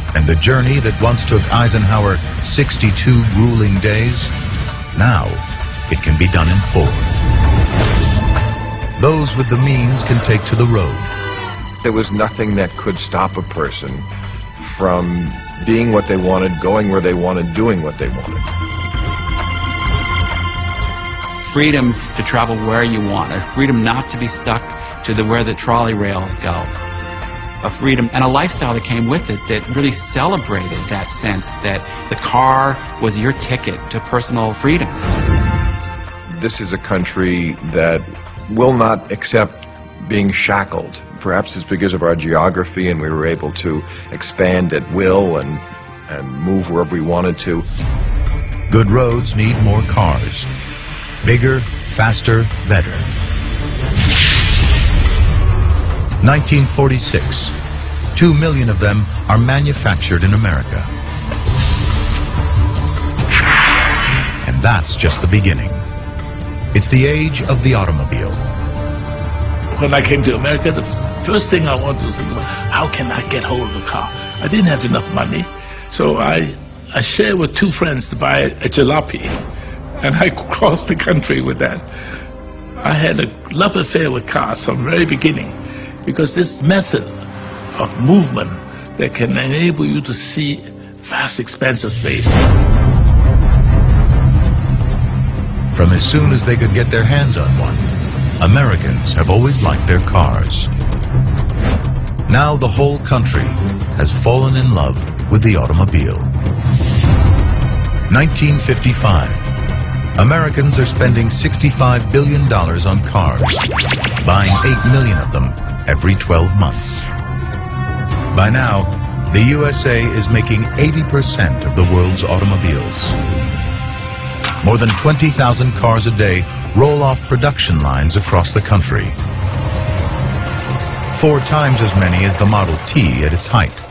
And the journey that once took Eisenhower 62 grueling days, now it can be done in 4. Those with the means can take to the road. There was nothing that could stop a person from being what they wanted, going where they wanted, doing what they wanted. Freedom to travel where you want, a freedom not to be stuck to where the trolley rails go. A freedom and a lifestyle that came with it that really celebrated that sense that the car was your ticket to personal freedom. This is a country that will not accept being shackled. Perhaps it's because of our geography and we were able to expand at will and move wherever we wanted to. Good roads need more cars. Bigger, faster, better. 1946. 2 million of them are manufactured in America. And that's just the beginning. It's the age of the automobile. When I came to America, the first thing I wanted to think about, how can I get hold of a car? I didn't have enough money, so I shared with 2 friends to buy a jalopy, and I crossed the country with that. I had a love affair with cars from the very beginning, because this method of movement that can enable you to see vast expanse of space. From as soon as they could get their hands on one, Americans have always liked their cars. Now the whole country has fallen in love with the automobile. 1955. Americans are spending $65 billion on cars, buying 8 million of them every 12 months. By now, the USA is making 80% of the world's automobiles. More than 20,000 cars a day roll off production lines across the country. 4 times as many as the Model T at its height.